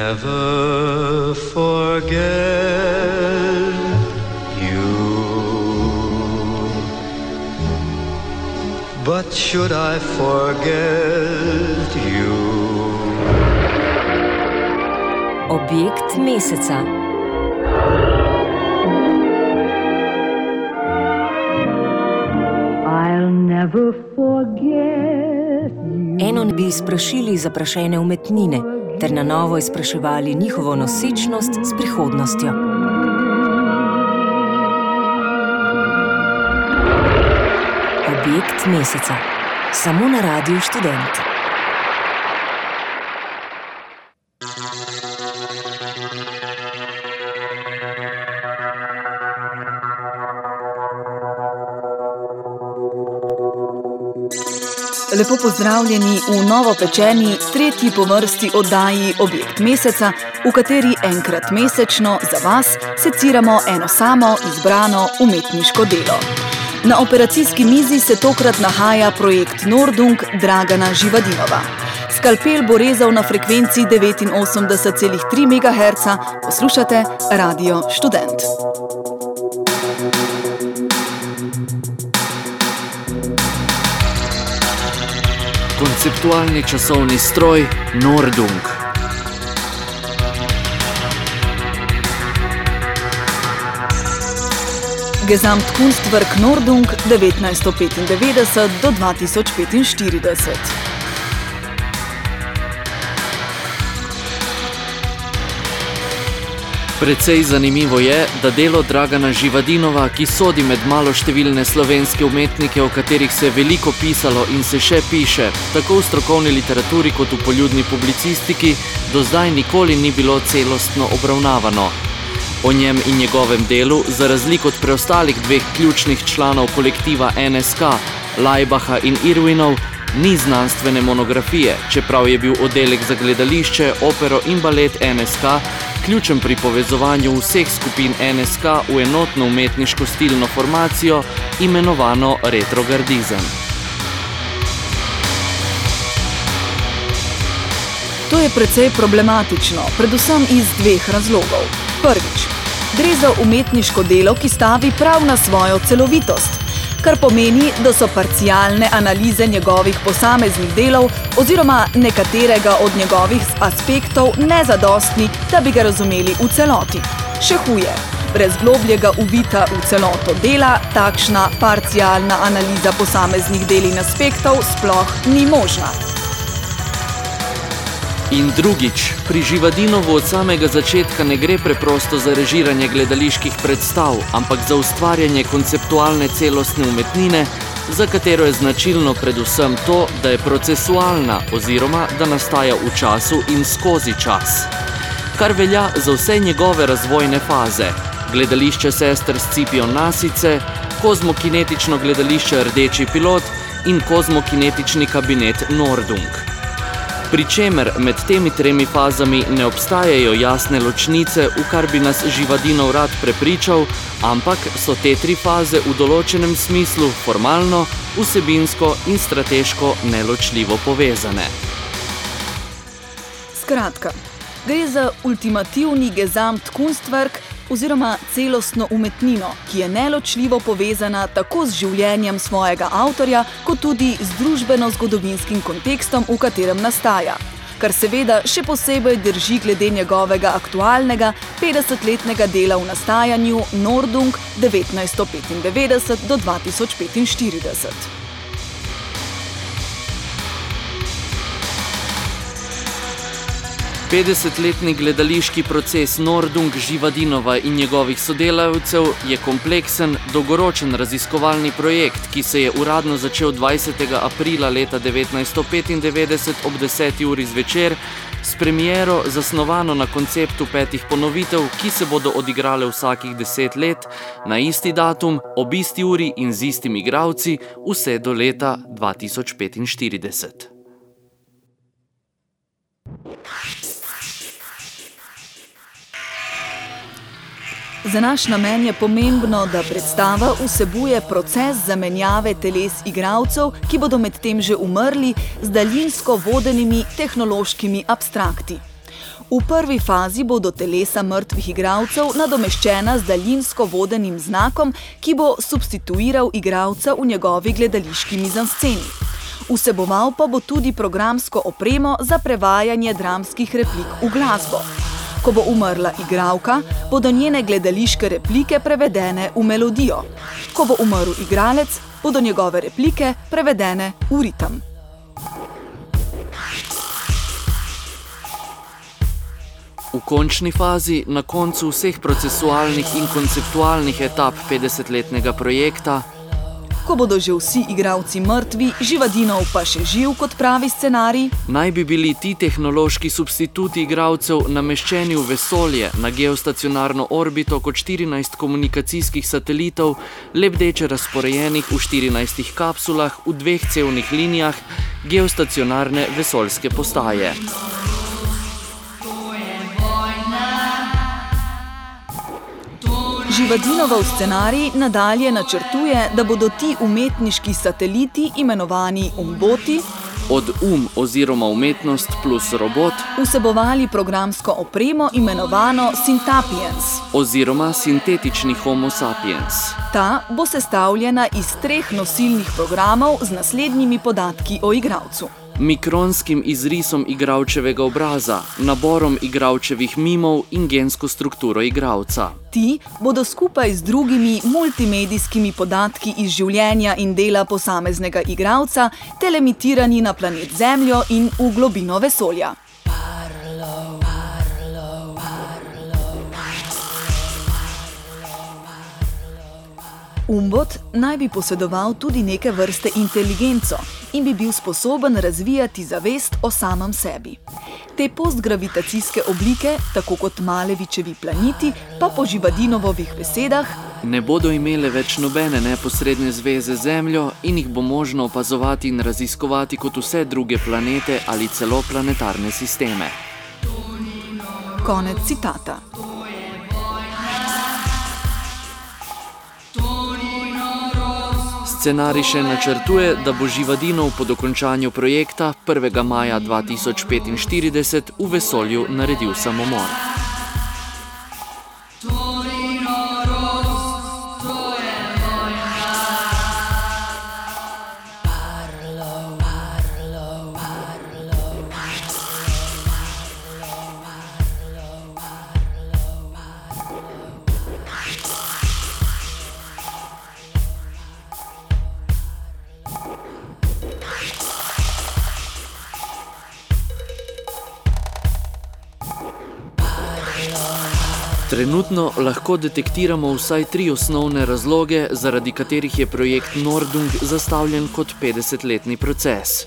never forget you. But should I forget you? Objekt meseca. I'll never forget you. Enon bi izprašili zaprašene umetnine ter na novo izpraševali njihovo nosečnost s prihodnostjo. Objekt meseca. Samo na Radiu Študent. Lepo pozdravljeni v novopečeni, tretji po vrsti oddaji Objekt meseca, v kateri enkrat mesečno za vas seciramo eno samo izbrano umetniško delo. Na operacijski mizi se tokrat nahaja projekt Nordung Dragana Živadinova. Skalpel bo rezal na frekvenci 89,3 MHz. Poslušate Radio Študent. Konceptualni časovni stroj Nordung. Gesamtkunstwerk Nordung 1995 do 2045. Precej zanimivo je, da delo Dragana Živadinova, ki sodi med maloštevilne slovenske umetnike, o katerih se je veliko pisalo in se še piše, tako v strokovni literaturi kot v poljudni publicistiki, do zdaj nikoli ni bilo celostno obravnavano. O njem in njegovem delu, za razliko od preostalih dveh ključnih članov kolektiva NSK, Laibacha in Irwinov, ni znanstvene monografije, čeprav je bil oddelek za gledališče, opero in balet NSK ključen pri povezovanju vseh skupin NSK v enotno umetniško stilno formacijo, imenovano retrogardizem. To je precej problematično, predvsem iz dveh razlogov. Prvič, gre za umetniško delo, ki stavi prav na svojo celovitost, kar pomeni, da so parcialne analize njegovih posameznih delov oziroma nekaterega od njegovih aspektov nezadostni, da bi ga razumeli v celoti. Še huje, brez globljega uvita v celoto dela, takšna parcialna analiza posameznih del in aspektov sploh ni možna. In drugič, pri Živadinovu od samega začetka ne gre preprosto za režiranje gledaliških predstav, ampak za ustvarjanje konceptualne celostne umetnine, za katero je značilno predvsem to, da je procesualna oziroma da nastaja v času in skozi čas. Kar velja za vse njegove razvojne faze: gledališče sester Scipion Nasice, kozmokinetično gledališče Rdeči pilot in kozmokinetični kabinet Nordung. Pri čemer med temi tremi fazami ne obstajajo jasne ločnice, v kar bi nas Živadinov rad prepričal, ampak so te tri faze v določenem smislu formalno, vsebinsko in strateško neločljivo povezane. Skratka, gre za ultimativni Gesamtkunstwerk oziroma celostno umetnino, ki je neločljivo povezana tako z življenjem svojega avtorja, kot tudi z družbeno-zgodovinskim kontekstom, v katerem nastaja, kar seveda še posebej drži glede njegovega aktualnega 50-letnega dela v nastajanju Nordung 1995 do 2045. 50-letni gledališki proces Nordung Živadinova in njegovih sodelavcev je kompleksen, dolgoročen raziskovalni projekt, ki se je uradno začel 20. aprila leta 1995 ob 10. uri zvečer s premiero, zasnovano na konceptu 5 ponovitev, ki se bodo odigrale vsakih 10 let, na isti datum, ob isti uri in z istimi igralci, vse do leta 2045. Za naš namen je pomembno, da predstava vsebuje proces zamenjave teles igralcev, ki bodo medtem že umrli z daljinsko vodenimi tehnološkimi abstrakti. V prvi fazi bodo telesa mrtvih igralcev nadomeščena z daljinsko vodenim znakom, ki bo substituiral igralca v njegovi gledališki mizansceni. Vseboval pa bo tudi programsko opremo za prevajanje dramskih replik v glasbo. Ko bo umrla igralka, bodo njene gledališke replike prevedene v melodijo. Ko bo umrl igralec, bodo njegove replike prevedene v ritem. V končni fazi, na koncu vseh procesualnih in konceptualnih etap 50-letnega projekta, ko bodo že vsi igralci mrtvi, Živadinov pa še živ, kot pravi scenarij, naj bi bili ti tehnološki substituti igralcev nameščeni v vesolje na geostacionarno orbito kot 14 komunikacijskih satelitov, lebdeče razporejenih v 14 kapsulah v 2 cevnih linijah geostacionarne vesoljske postaje. Živadinov scenarij nadalje načrtuje, da bodo ti umetniški sateliti, imenovani umboti, od oziroma umetnost plus robot, vsebovali programsko opremo, imenovano Syntapiens, oziroma sintetični Homo sapiens. Ta bo sestavljena iz 3 nosilnih programov z naslednjimi podatki o igralcu. Mikronskim izrisom igralčevega obraza, naborom igralčevih mimov in gensko strukturo igralca. Ti bodo skupaj z drugimi multimedijskimi podatki iz življenja in dela posameznega igralca telemitirani na planet Zemljo in v globino vesolja. Umbot naj bi posedoval tudi neke vrste inteligenco in bi bil sposoben razvijati zavest o samem sebi. Te postgravitacijske oblike, tako kot Malevičevi planeti, pa po Živadinovih besedah ne bodo imele več nobene neposredne zveze z Zemljo in jih bo možno opazovati in raziskovati kot vse druge planete ali celo planetarne sisteme. Konec citata. Scenarij še načrtuje, da bo Živadinov po dokončanju projekta 1. maja 2045 v vesolju naredil samomor. Trenutno lahko detektiramo vsaj 3 osnovne razloge, zaradi katerih je projekt Nordung zastavljen kot 50-letni proces.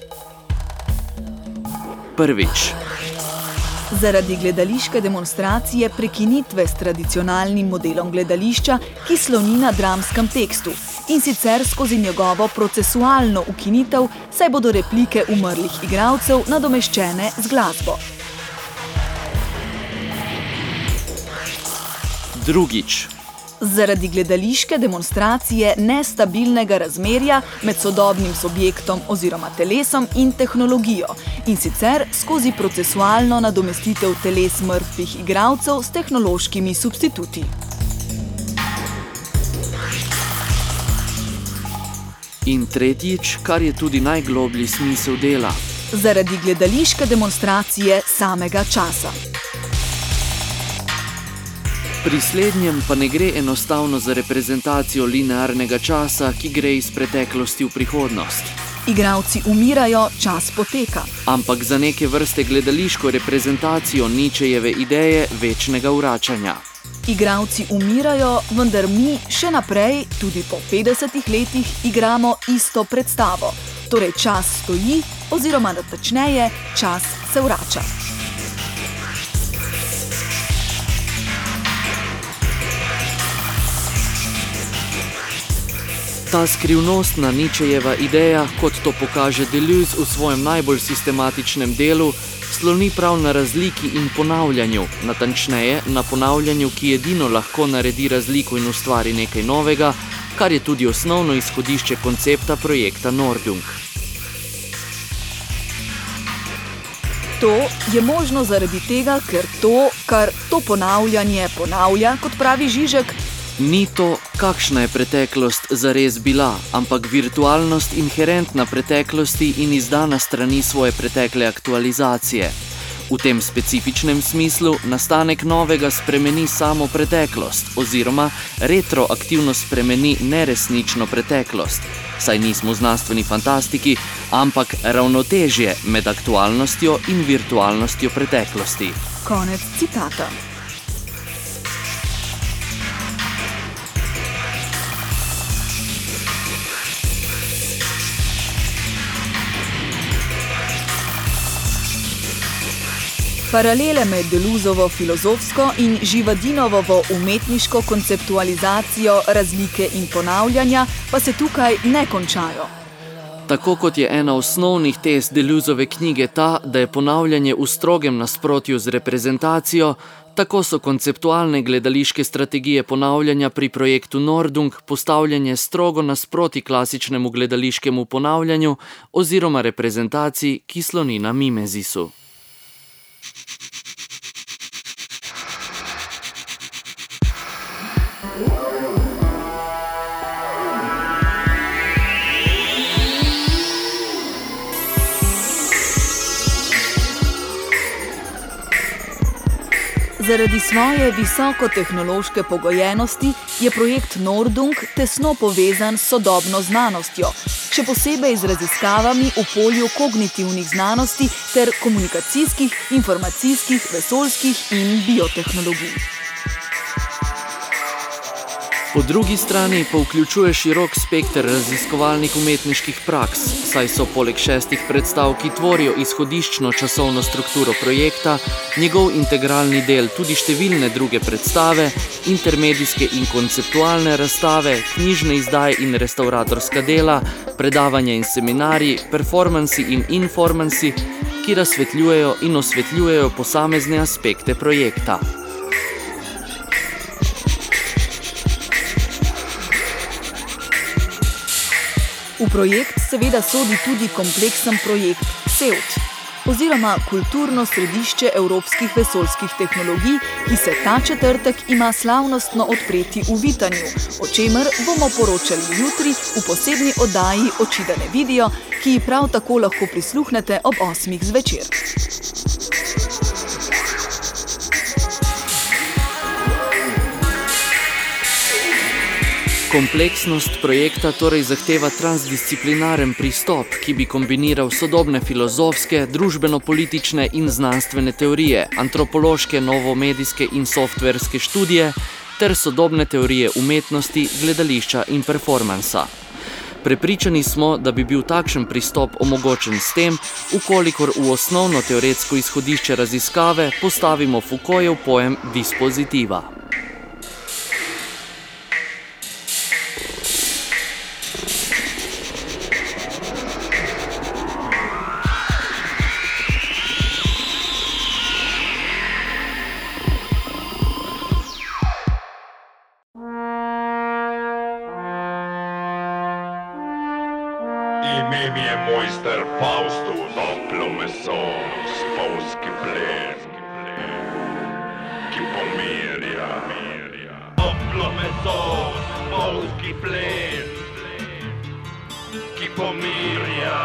Prvič. Zaradi gledališke demonstracije prekinitve s tradicionalnim modelom gledališča, ki sloni na dramskem tekstu, in sicer skozi njegovo procesualno ukinitev, saj bodo replike umrlih igralcev nadomeščene z glasbo. Drugič. Zaradi gledališke demonstracije nestabilnega razmerja med sodobnim subjektom oziroma telesom in tehnologijo, in sicer skozi procesualno nadomestitev teles mrtvih igralcev s tehnološkimi substituti. In tretjič, kar je tudi najgloblji smisel dela. Zaradi gledališke demonstracije samega časa. Pri slednjem pa ne gre enostavno za reprezentacijo linearnega časa, ki gre iz preteklosti v prihodnost. Igralci umirajo, čas poteka. Ampak za neke vrste gledališko reprezentacijo Nietzschejeve ideje večnega vračanja. Igralci umirajo, vendar mi še naprej, tudi po 50 letih, igramo isto predstavo. Torej čas stoji, oziroma natančneje, čas se vrača. Ta skrivnostna Nietzschejeva ideja, kot to pokaže Deleuze v svojem najbolj sistematičnem delu, sloni prav na razliki in ponavljanju, natančneje na ponavljanju, ki edino lahko naredi razliko in ustvari nekaj novega, kar je tudi osnovno izhodišče koncepta projekta Nordung. To je možno zaradi tega, ker to, kar to ponavljanje ponavlja, kot pravi Žižek, ni to, kakšna je preteklost zares bila, ampak virtualnost inherentna preteklosti in izdana strani svoje pretekle aktualizacije. V tem specifičnem smislu nastanek novega spremeni samo preteklost oziroma retroaktivno spremeni neresnično preteklost, saj nismo znanstveni fantastiki, ampak ravnotežje med aktualnostjo in virtualnostjo preteklosti. Konec citata. Paralele med Deleuzovo filozofsko in Živadinovo umetniško konceptualizacijo razlike in ponavljanja pa se tukaj ne končajo. Tako kot je ena osnovnih tez Deleuzeove knjige ta, da je ponavljanje v strogem nasprotju z reprezentacijo, tako so konceptualne gledališke strategije ponavljanja pri projektu Nordung postavljanje strogo nasproti klasičnemu gledališkemu ponavljanju oziroma reprezentaciji, ki sloni na mimezisu. Zaradi svoje visokotehnološke pogojenosti je projekt Nordung tesno povezan s sodobno znanostjo, še posebej z raziskavami v polju kognitivnih znanosti ter komunikacijskih, informacijskih, vesoljskih in biotehnologij. Po drugi strani pa vključuje širok spekter raziskovalnih umetniških praks, saj so poleg 6 predstav, ki tvorijo izhodiščno časovno strukturo projekta, njegov integralni del tudi številne druge predstave, intermedijske in konceptualne razstave, knjižne izdaje in restauratorska dela, predavanja in seminarji, performansi in informansi, ki razsvetljujejo in osvetljujejo posamezne aspekte projekta. V projekt seveda sodi tudi kompleksen projekt CEUT, oziroma Kulturno središče evropskih vesoljskih tehnologij, ki se ta četrtek ima slavnostno odpreti v Vitanju, o čemer bomo poročali jutri v posebni oddaji Oči da ne vidijo, ki prav tako lahko prisluhnete ob 8 zvečer. Kompleksnost projekta torej zahteva transdisciplinaren pristop, ki bi kombiniral sodobne filozofske, družbeno-politične in znanstvene teorije, antropološke, novomedijske in softverske študije ter sodobne teorije umetnosti, gledališča in performansa. Prepričani smo, da bi bil takšen pristop omogočen s tem, ukolikor v osnovno teoretsko izhodišče raziskave postavimo Foucaultjev pojem dispozitiva. Ime mi je mojster Faustus, toplo meso, spolski plen, ki pomirja. Toplo meso, spolski plen, ki pomirja.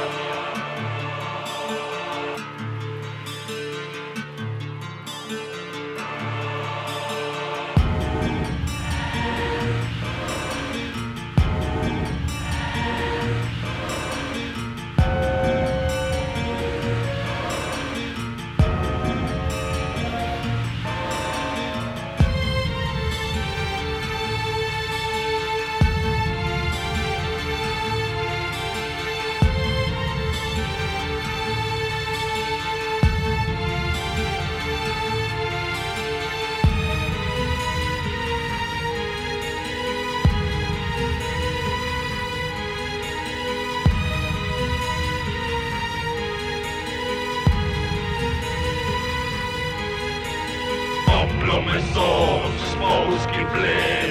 Toplo meso, spolski plen,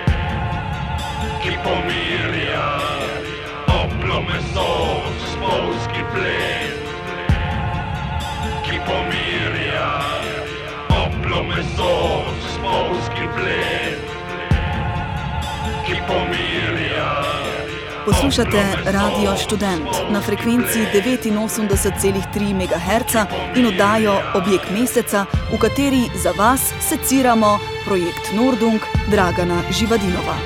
ki pomirja. Toplo meso, spolski plen, pomirja. Toplo meso, spolzki plen, ki pomirja. Poslušate Radio Študent na frekvenci 89,3 MHz in oddajo Objekt meseca, v kateri za vas seciramo projekt Nordung Dragana Živadinova.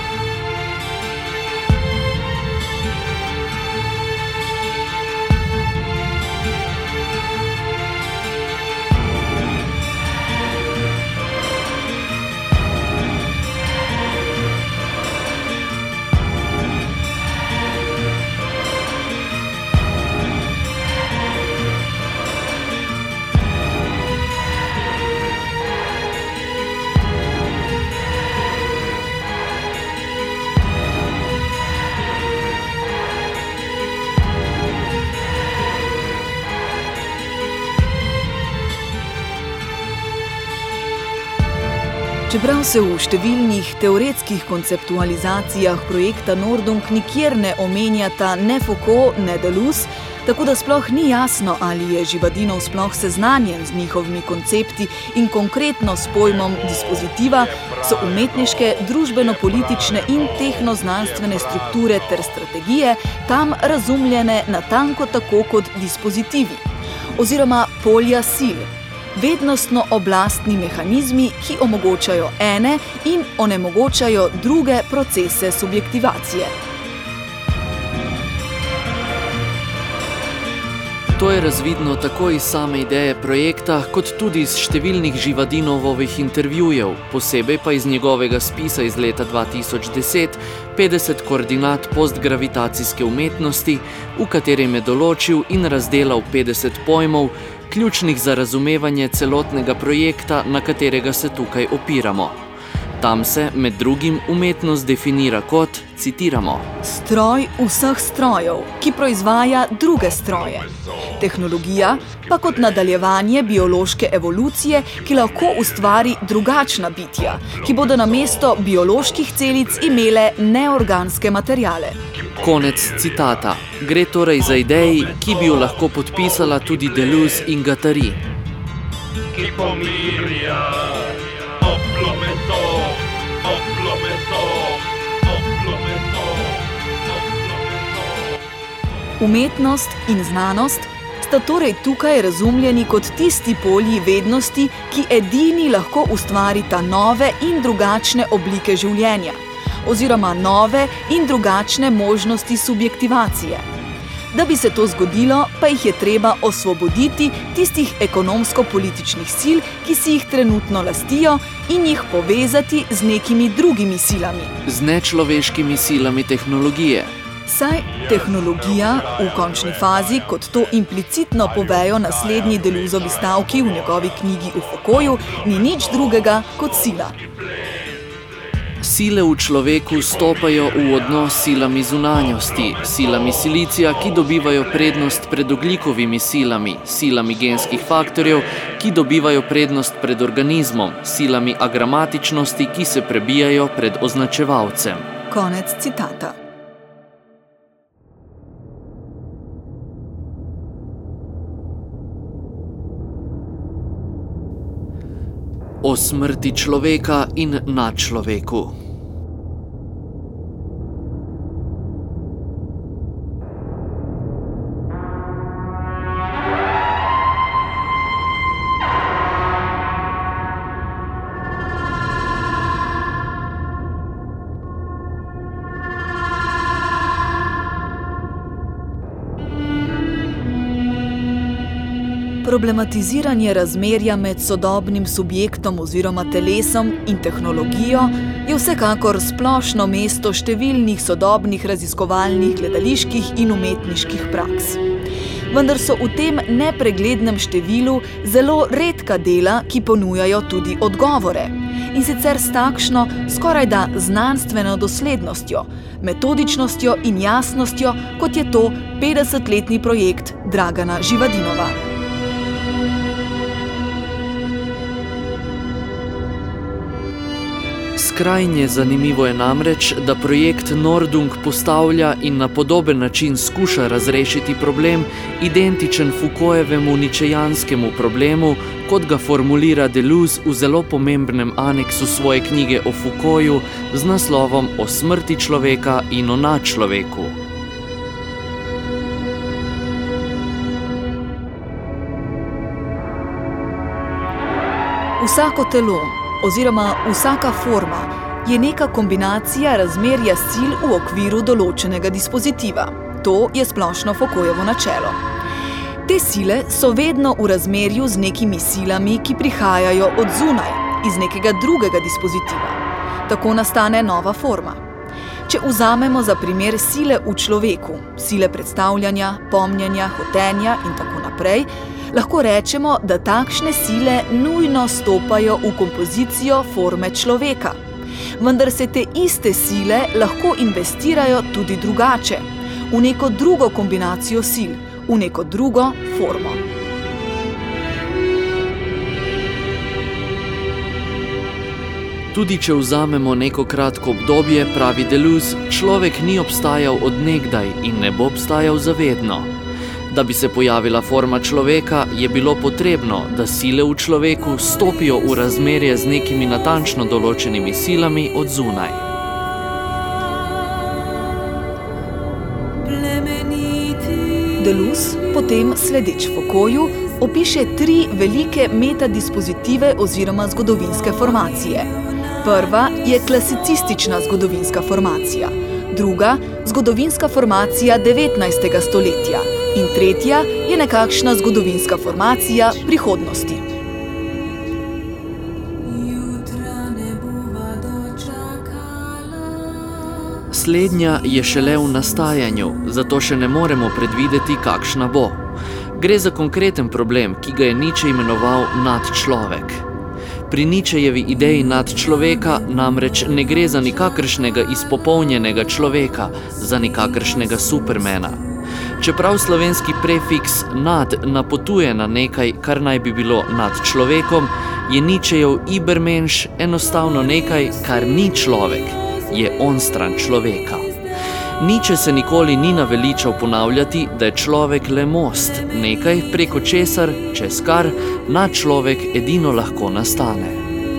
Čeprav se v številnih teoretskih konceptualizacijah projekta Nordung nikjer ne omenjata ne Foucault, ne Deleuze, tako da sploh ni jasno, ali je Živadinov sploh seznanjen z njihovimi koncepti in konkretno s pojmom dispozitiva, so umetniške, družbeno-politične in tehnoznanstvene strukture ter strategije tam razumljene natanko tako kot dispozitivi, oziroma polja sil. Vednostno oblastni mehanizmi, ki omogočajo ene in onemogočajo druge procese subjektivacije. To je razvidno tako iz same ideje projekta, kot tudi iz številnih Živadinovovih intervjujev, posebej pa iz njegovega spisa iz leta 2010, 50 koordinat postgravitacijske umetnosti, v katerem je določil in razdelal 50 pojmov, ključnih za razumevanje celotnega projekta, na katerega se tukaj opiramo. Tam se, med drugim, umetnost definira kot, citiramo, stroj vseh strojev, ki proizvaja druge stroje. Tehnologija pa kot nadaljevanje biološke evolucije, ki lahko ustvari drugačna bitja, ki bodo namesto bioloških celic imele neorganske materiale. Konec citata. Gre torej za ideji, ki bi jo lahko podpisala tudi Deleuze in Guattari. Ki pomirja, toplo meso, toplo meso, toplo meso, toplo meso. Umetnost in znanost sta torej tukaj razumljeni kot tisti polji vednosti, ki edini lahko ustvarita nove in drugačne oblike življenja, oziroma nove in drugačne možnosti subjektivacije. Da bi se to zgodilo, pa jih je treba osvoboditi tistih ekonomsko-političnih sil, ki si jih trenutno lastijo, in jih povezati z nekimi drugimi silami. Z nečloveškimi silami tehnologije. Saj tehnologija v končni fazi, kot to implicitno povejo naslednji Deleuzovi stavki v njegovi knjigi o Foucaultu, ni nič drugega kot sila. Sile v človeku stopajo v odnos s silami zunanjosti, silami silicija, ki dobivajo prednost pred ogljikovimi silami, silami genskih faktorjev, ki dobivajo prednost pred organizmom, silami agramatičnosti, ki se prebijajo pred označevalcem. Konec citata. O smrti človeka in nadčloveku. Problematiziranje razmerja med sodobnim subjektom oziroma telesom in tehnologijo je vsekakor splošno mesto številnih sodobnih raziskovalnih gledaliških in umetniških praks. Vendar so v tem nepreglednem številu zelo redka dela, ki ponujajo tudi odgovore. In sicer s takšno, skorajda znanstveno doslednostjo, metodičnostjo in jasnostjo, kot je to 50-letni projekt Dragana Živadinova. Skrajnie zanimivo je namreč, da projekt Nordung postavlja in na podoben način skuša razrešiti problem, identičen Foucaultjevemu ničejanskemu problemu, kot ga formulira Deleuze v zelo pomembnem aneksu svoje knjige o Foucaultu z naslovom O smrti človeka in o nadčloveku. Vsako telo oziroma vsaka forma je neka kombinacija razmerja sil v okviru določenega dispozitiva. To je splošno Foucaultovo načelo. Te sile so vedno v razmerju z nekimi silami, ki prihajajo od zunaj, iz nekega drugega dispozitiva. Tako nastane nova forma. Če vzamemo za primer sile v človeku, sile predstavljanja, pomnjenja, hotenja in tako naprej, lahko rečemo, da takšne sile nujno stopajo v kompozicijo forme človeka. Vendar se te iste sile lahko investirajo tudi drugače, v neko drugo kombinacijo sil, v neko drugo formo. Tudi če vzamemo neko kratko obdobje, pravi Deleuze, človek ni obstajal od nekdaj in ne bo obstajal zavedno. Da bi se pojavila forma človeka, je bilo potrebno, da sile v človeku stopijo v razmerje z nekimi natančno določenimi silami od zunaj. Deleuze potem, sledeč Foucaultu, opiše 3 velike metadispozitive oziroma zgodovinske formacije. Prva je klasicistična zgodovinska formacija, druga zgodovinska formacija 19. stoletja in tretja je nekakšna zgodovinska formacija prihodnosti. Slednja je šele v nastajanju, zato še ne moremo predvideti, kakšna bo. Gre za konkreten problem, ki ga je Nietzsche imenoval nadčlovek. Pri Nietzschejevi ideji nadčloveka namreč ne gre za nikakršnega izpopolnjenega človeka, za nikakršnega supermana. Čeprav slovenski prefiks nad napotuje na nekaj, kar naj bi bilo nad človekom, je Nietzschejev Übermensch enostavno nekaj, kar ni človek, je onstran človeka. Nietzsche se nikoli ni naveličal ponavljati, da je človek le most, nekaj preko česar, čez kar nadčlovek edino lahko nastane.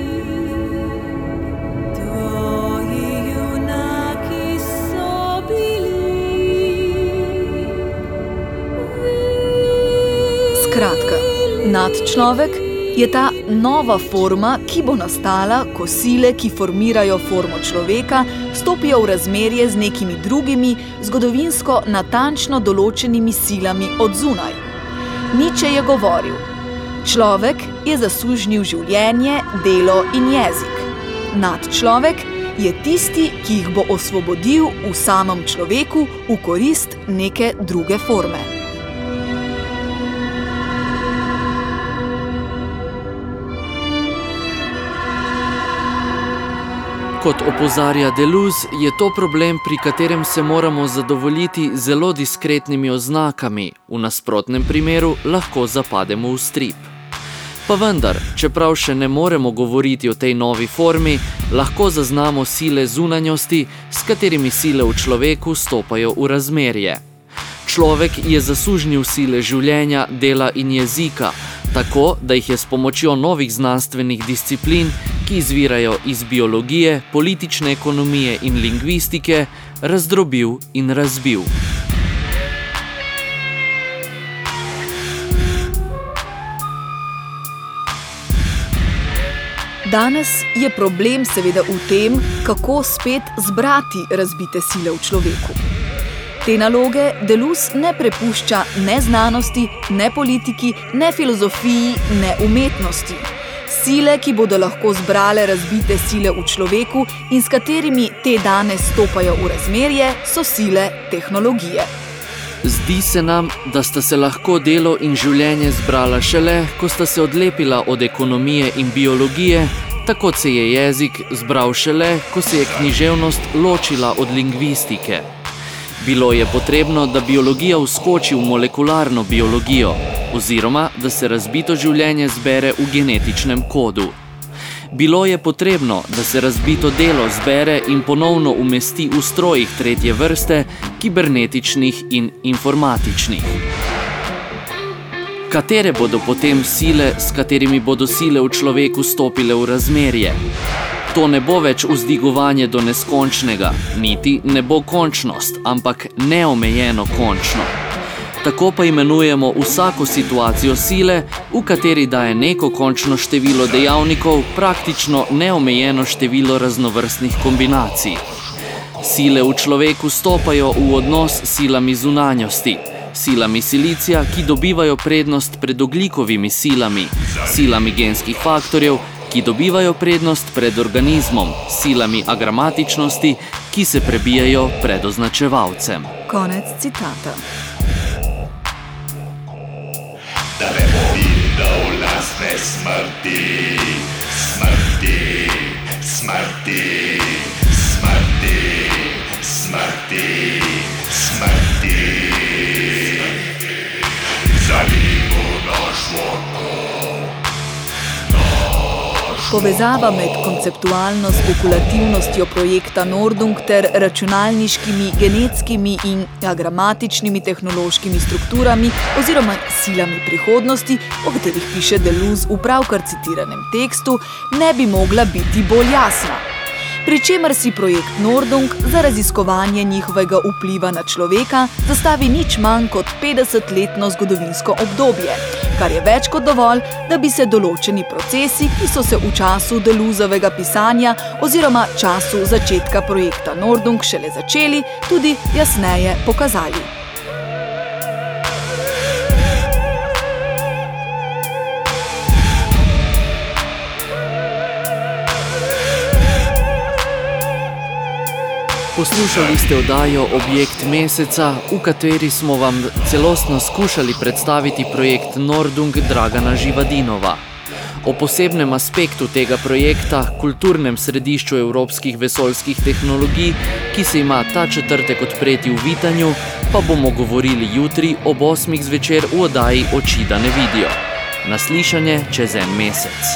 Skratka, nadčlovek je ta nova forma, ki bo nastala, ko sile, ki formirajo formo človeka, stopijo v razmerje z nekimi drugimi, zgodovinsko natančno določenimi silami od zunaj. Nietzsche je govoril: človek je zasužnjil življenje, delo in jezik. Nadčlovek je tisti, ki jih bo osvobodil v samem človeku v korist neke druge forme. Kot opozarja Deleuze, je to problem, pri katerem se moramo zadovoljiti zelo diskretnimi oznakami, v nasprotnem primeru lahko zapademo v strip. Pa vendar, čeprav še ne moremo govoriti o tej novi formi, lahko zaznamo sile zunanjosti, s katerimi sile v človeku stopajo v razmerje. Človek je zasužnjil sile življenja, dela in jezika, tako, da jih je s pomočjo novih znanstvenih disciplin, ki izvirajo iz biologije, politične ekonomije in lingvistike, razdrobil in razbil. Danes je problem seveda v tem, kako spet zbrati razbite sile v človeku. Te naloge Deleuze ne prepušča ne znanosti, ne politiki, ne filozofiji, ne umetnosti. Sile, ki bodo lahko zbrale razbite sile v človeku in s katerimi te danes stopajo v razmerje, so sile tehnologije. Zdi se nam, da sta se lahko delo in življenje zbrala šele, ko sta se odlepila od ekonomije in biologije, tako se je jezik zbral šele, ko se je književnost ločila od lingvistike. Bilo je potrebno, da biologija vskoči v molekularno biologijo, oziroma da se razbito življenje zbere v genetičnem kodu. Bilo je potrebno, da se razbito delo zbere in ponovno umesti v strojih tretje vrste, kibernetičnih in informatičnih. Katere bodo potem sile, s katerimi bodo sile v človeku stopile v razmerje? To ne bo več vzdigovanje do neskončnega, niti ne bo končnost, ampak neomejeno končno. Tako pa imenujemo vsako situacijo sile, v kateri daje neko končno število dejavnikov praktično neomejeno število raznovrstnih kombinacij. Sile v človeku stopajo v odnos s silami zunanjosti, silami silicija, ki dobivajo prednost pred ogljikovimi silami, silami genskih faktorjev, ki dobivajo prednost pred organizmom, silami agramatičnosti, ki se prebijajo pred označevalcem. Konec citata. Da ne bo videl lastne smrti, smrti, smrti, smrti, smrti, smrti. Zalivo naš vodko. Povezava med konceptualno spekulativnostjo projekta Nordung ter računalniškimi, genetskimi in agramatičnimi tehnološkimi strukturami oziroma silami prihodnosti, o katerih piše Deleuze v pravkar citiranem tekstu, ne bi mogla biti bolj jasna. Pričemer si projekt Nordung za raziskovanje njihovega vpliva na človeka zastavi nič manj kot 50-letno zgodovinsko obdobje, kar je več kot dovolj, da bi se določeni procesi, ki so se v času Deleuzeovega pisanja oziroma času začetka projekta Nordung šele začeli, tudi jasneje pokazali. Poslušali ste oddajo Objekt meseca, v kateri smo vam celostno skušali predstaviti projekt Nordung Dragana Živadinova. O posebnem aspektu tega projekta, kulturnem središču evropskih vesoljskih tehnologij, ki se ima ta četrtek odpreti v Vitanju, pa bomo govorili jutri ob 8 zvečer v oddaji Oči da ne vidijo. Naslišanje čez en mesec.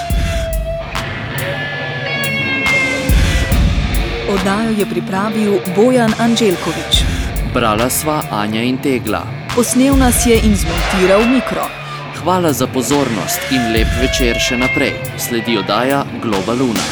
Oddajo je pripravil Bojan Anđelković. Brala sva Anja Integla. Posnel nas je in zmontiral Mikro. Hvala za pozornost in lep večer še naprej. Sledi oddaja Globa Luna.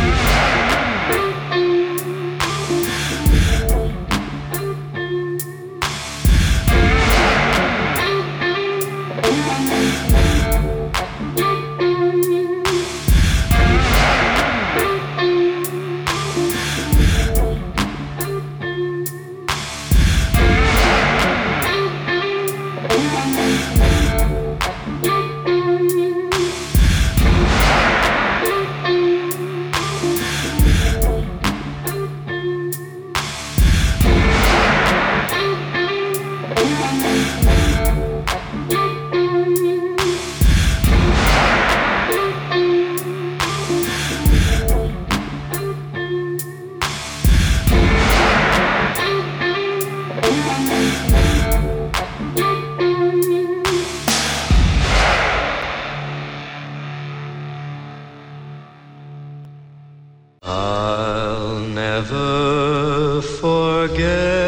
I'll never forget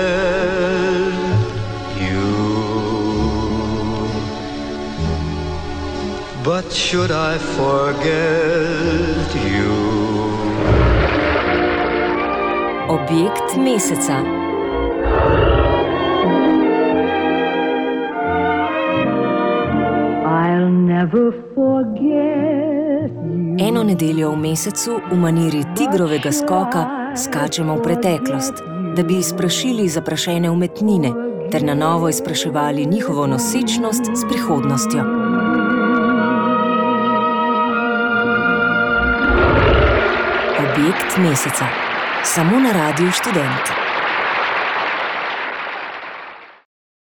you, but should I forget you? Objekt meseca. I'll never forget you. Eno nedeljo v mesecu v maniri tigrovega skoka skačemo v preteklost, da bi izprašili zaprašene umetnine ter na novo izpraševali njihovo nosečnost s prihodnostjo. Objekt meseca. Samo na Radiu Študent.